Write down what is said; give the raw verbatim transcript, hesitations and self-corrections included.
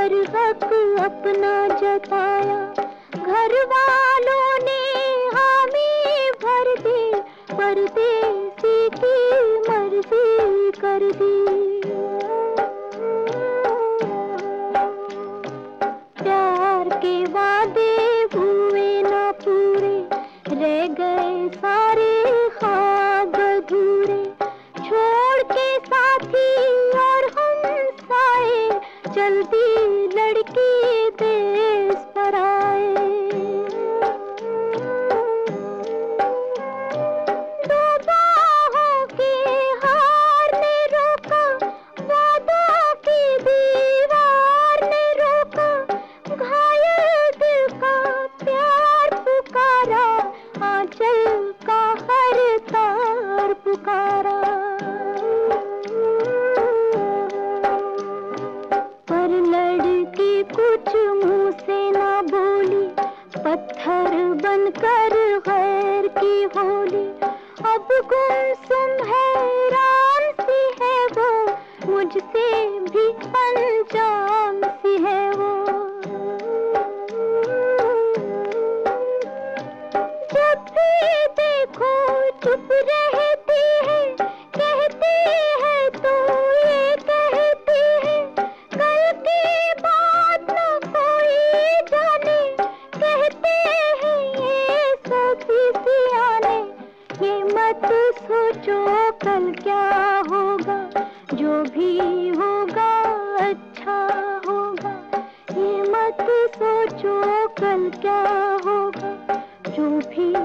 पर हक अपना जताया, घर वालों ने हामी भर दी, परदेसी की मर्जी कर दी। प्यार के वादे हुए ना पूरे, रह गए सारे ख्वाब अधूरे, छोड़ के साथी और हमसाए, जल्दी लड़की देश पर आए। दो बाहों के हार ने रोका, वादों की दीवार ने रोका, घायल दिल का प्यार पुकारा, आंचल का हर तार पुकारा। पर लड़की कुछ मुंह से ना बोली, पत्थर बनकर गैर की होली। अब गुमसुम हैरान सी है वो, मुझसे भी अनजान सी है वो। जब भी देखो चुप रहती है, कहती है तो ये कहती है, कल की बात न कोई जाने, कहते हैं ये सभी सियाने। ये मत सोचो कल क्या होगा, जो भी होगा अच्छा होगा। ये मत सोचो कल क्या होगा, जो भी